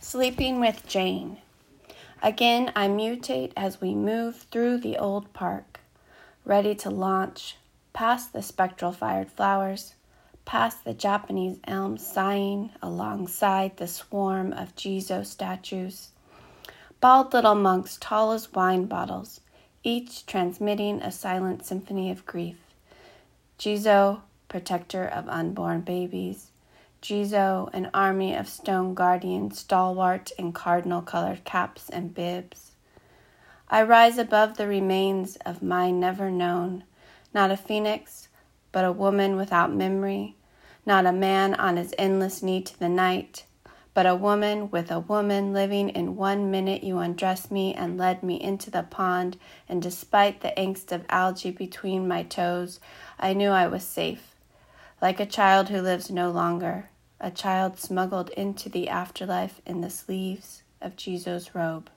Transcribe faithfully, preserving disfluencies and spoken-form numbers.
Sleeping with Jane. Again I mutate as we move through the old park, ready to launch, past the spectral fired flowers, past the Japanese elms sighing alongside the swarm of Jizo statues. Bald little monks tall as wine bottles, each transmitting a silent symphony of grief. Jizo, protector of unborn babies. Jizo, an army of stone guardians, stalwart in cardinal-colored caps and bibs. I rise above the remains of my never known, not a phoenix, but a woman without memory, not a man on his endless need to the night, but a woman with a woman living in one minute you undressed me and led me into the pond, and despite the angst of algae between my toes, I knew I was safe, like a child who lives no longer, a child smuggled into the afterlife in the sleeves of Jizo's robe.